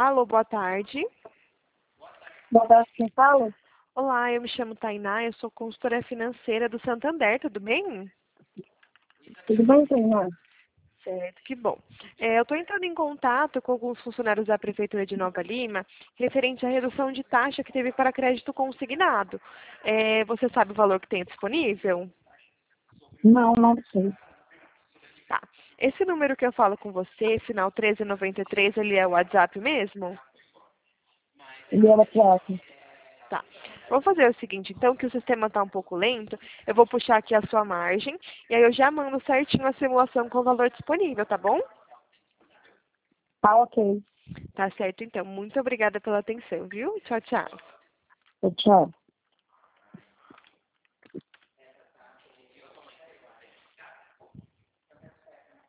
Alô, boa tarde. Boa tarde, quem fala? Olá, eu me chamo Tainá, eu sou consultora financeira do Santander, tudo bem? Tudo bem, Tainá? Certo, que bom. Eu estou entrando em contato com alguns funcionários da Prefeitura de Nova Lima, referente à redução de taxa que teve para crédito consignado. Você sabe o valor que tem disponível? Não sei. Tá. Esse número que eu falo com você, final 1393, ele é o WhatsApp mesmo? Ele era próximo. Tá. Vamos fazer o seguinte, então, que o sistema está um pouco lento, eu vou puxar aqui a sua margem, e aí eu já mando certinho a simulação com o valor disponível, tá bom? Tá ok. Tá certo, então. Muito obrigada pela atenção, viu? Tchau, tchau. Tchau.